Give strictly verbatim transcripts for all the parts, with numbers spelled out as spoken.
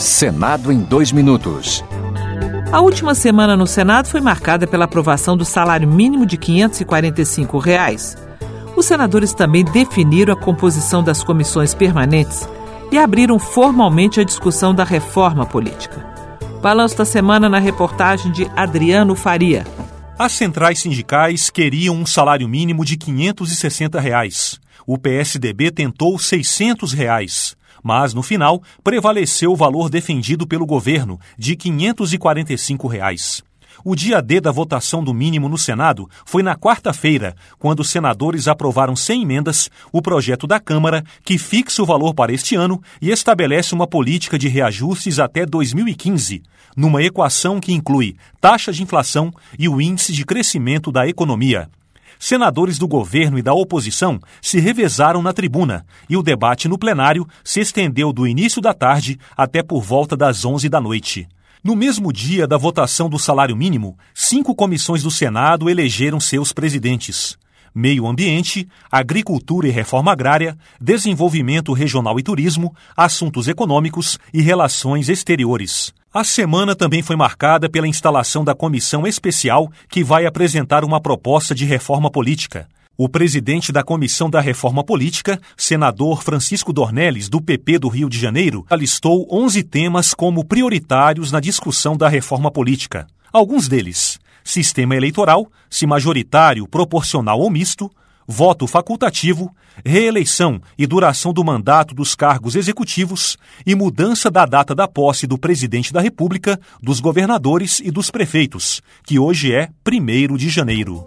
Senado em dois minutos. A última semana no Senado foi marcada pela aprovação do salário mínimo de quinhentos e quarenta e cinco reais. Os senadores também definiram a composição das comissões permanentes e abriram formalmente a discussão da reforma política. Balanço da semana na reportagem de Adriano Faria. As centrais sindicais queriam um salário mínimo de quinhentos e sessenta reais. O P S D B tentou seiscentos reais. Mas, no final, prevaleceu o valor defendido pelo governo, de quinhentos e quarenta e cinco reais. O dia D da votação do mínimo no Senado foi na quarta-feira, quando os senadores aprovaram sem emendas o projeto da Câmara que fixa o valor para este ano e estabelece uma política de reajustes até dois mil e quinze, numa equação que inclui taxa de inflação e o índice de crescimento da economia. Senadores do governo e da oposição se revezaram na tribuna e o debate no plenário se estendeu do início da tarde até por volta das onze da noite. No mesmo dia da votação do salário mínimo, cinco comissões do Senado elegeram seus presidentes: Meio Ambiente, Agricultura e Reforma Agrária, Desenvolvimento Regional e Turismo, Assuntos Econômicos e Relações Exteriores. A semana também foi marcada pela instalação da comissão especial que vai apresentar uma proposta de reforma política. O presidente da Comissão da Reforma Política, senador Francisco Dornelles, do P P do Rio de Janeiro, alistou onze temas como prioritários na discussão da reforma política. Alguns deles: sistema eleitoral, se majoritário, proporcional ou misto, voto facultativo, reeleição e duração do mandato dos cargos executivos e mudança da data da posse do presidente da República, dos governadores e dos prefeitos, que hoje é primeiro de janeiro.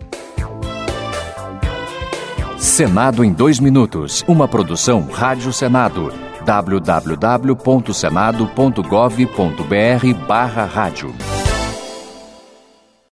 Senado em dois minutos. Uma produção Rádio Senado. w w w ponto senado ponto gov ponto b r barra rádio.